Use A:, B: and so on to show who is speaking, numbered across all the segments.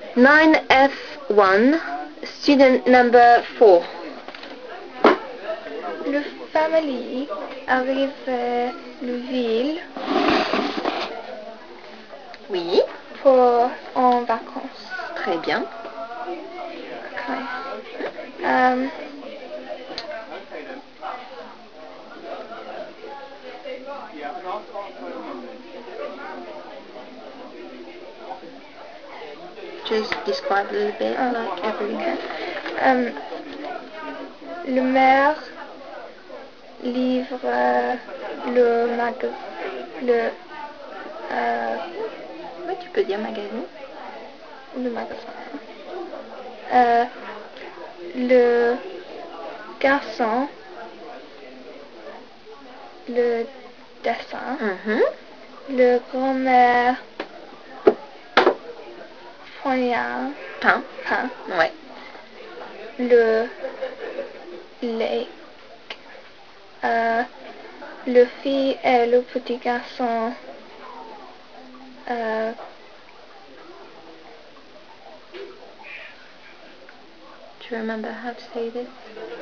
A: 9F1, student number 4.
B: Le famille arrive à Louisville
A: Oui,
B: pour en vacances.
A: très bien.
B: Okay. Um,
A: Just describe a little bit, like every...
B: okay. Le maire livre le magasin.
A: Oui, tu peux dire magasin.
B: Le magasin. Le garçon, le dessin.
A: Mhm.
B: Le grand-mère, poignard,
A: Pain.
B: pain.
A: Ouais.
B: Le lait. Le fille et le petit garçon.
A: Do you remember how to say this?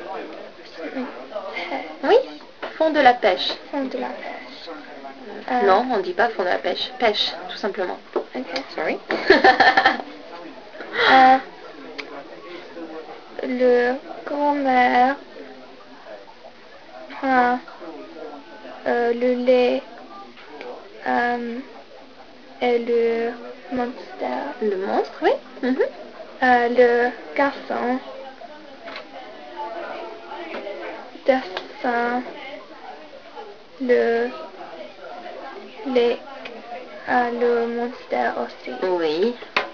B: Pêche.
A: Oui, font de la pêche.
B: Font de la pêche.
A: Non, on ne dit pas font de la pêche. Pêche, tout simplement.
B: Okay.
A: Sorry.
B: Le grand-mère prend le lait et le monster.
A: Le monstre, oui. Mhm.
B: Le garçon descend le lait à le monster aussi.
A: Oui.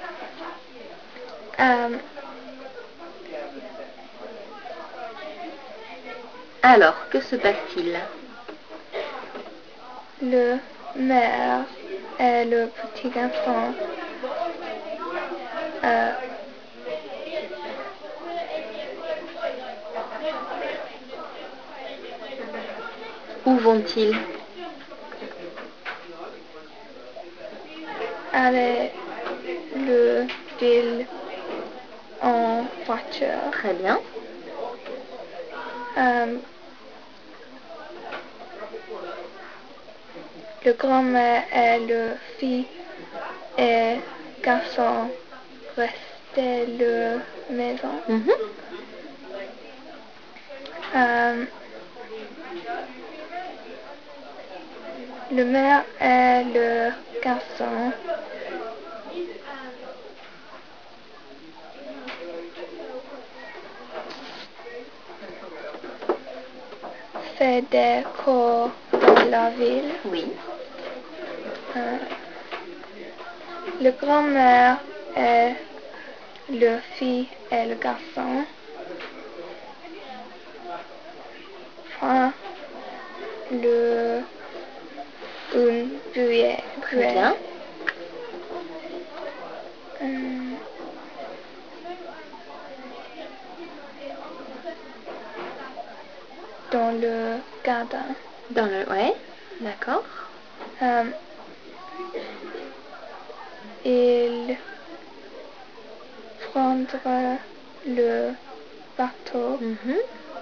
A: Alors, que se passe-t-il?
B: Le maire et le petit garçon
A: Où vont-ils?
B: allaient le ville en voiture.
A: Très bien.
B: Le grand-mère et le fille et garçon restaient à la maison.
A: Mhm.
B: Le maire et le garçon fait des cours dans la ville.
A: Oui.
B: Le grand-mère et le fille et le garçon font une buée.
A: Très bien.
B: Dans le jardin.
A: Dans le... Ouais, d'accord.
B: Il prendra le bateau
A: Mhm.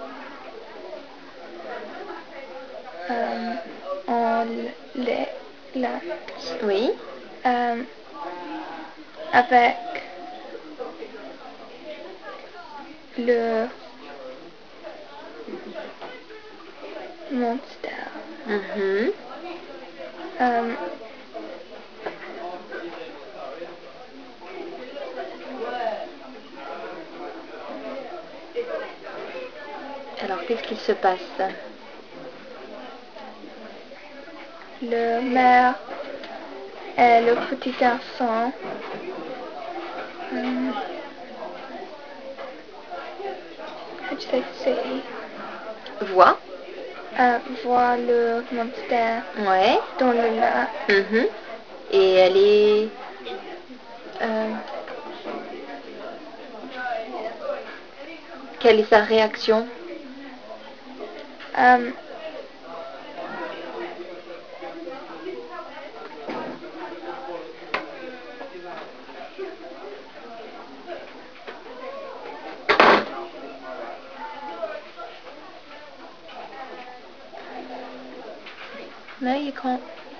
B: en lac
A: Oui.
B: avec le monster.
A: Mhm. Alors, qu'est-ce qu'il se passe?
B: Le maire et le petit garçon how do you say
A: Voix.
B: voit le monster
A: Ouais.
B: dans le lac.
A: Mhm. Et elle est... quelle est sa réaction? No, you can't.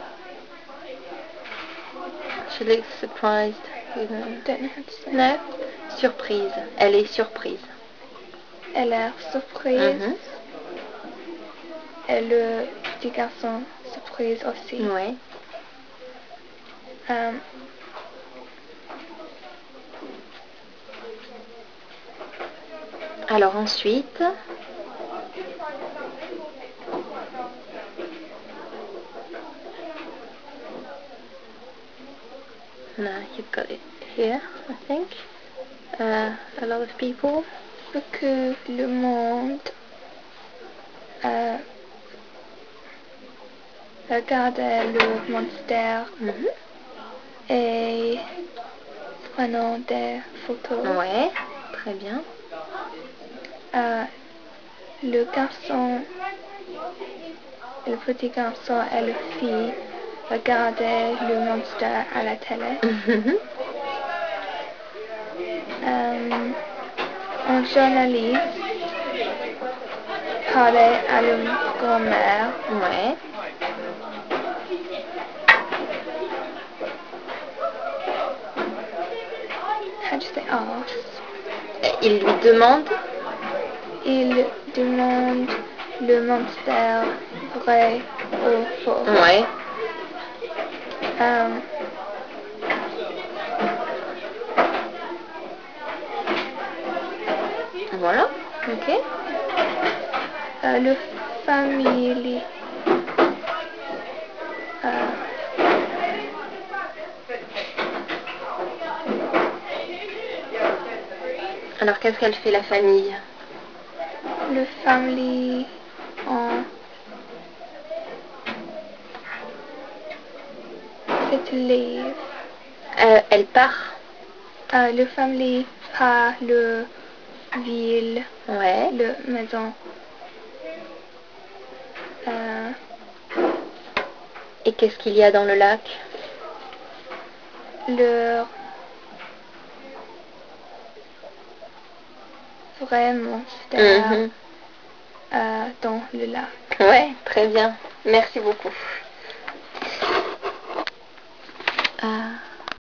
A: She looks surprised.
B: Don't know how to say.
A: No. Surprise. Elle est surprise.
B: Elle a l'air surprise.
A: Mhm.
B: Et le petit garçon surprise aussi.
A: Ouais. Alors ensuite, no, you've got it here, I think. A lot of people.
B: Faut que le monde regarde le monster
A: Mhm.
B: et prenons des photos.
A: Ouais, très bien.
B: Le garçon, le petit garçon et la fille regardaient le monster à la télé.
A: Mhm.
B: Un journaliste parlait à la grand-mère.
A: Ouais.
B: How do you say ask?
A: Il lui demande.
B: Il demande le monster vrai ou faux.
A: Ouais. Voilà. Ok.
B: Le famille
A: Alors qu'est-ce qu'elle fait la famille?
B: le famille en cette livre.
A: Elle part.
B: Le famille par le ville,
A: Ouais.
B: le maison.
A: Et qu'est-ce qu'il y a dans le lac?
B: Le vrai monster
A: Mhm.
B: dans le lac.
A: Ouais, très bien. Merci beaucoup.